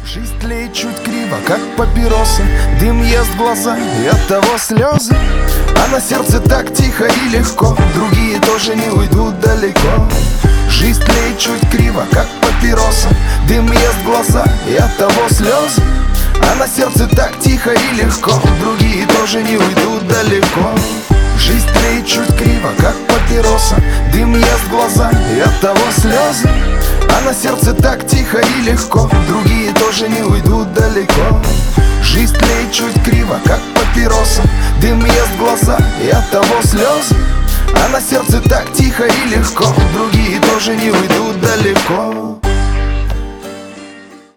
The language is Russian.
Жизнь тлеет чуть криво, как папироса. Дым ест глаза, и от того слезы. А на сердце так тихо и легко. Другие тоже не уйдут далеко. Жизнь тлеет чуть криво, как папироса. Дым ест глаза, и от того слезы. А на сердце так тихо и легко. Другие тоже не уйдут далеко. Жизнь тлеет чуть криво, как папироса. Дым ест глаза, и от того слезы. А на сердце так тихо и легко. Другие тоже не уйдут далеко. Жизнь тлеет чуть криво, как папироса. Дым ест глаза, и от того слезы. А на сердце так тихо и легко. Другие тоже не уйдут далеко.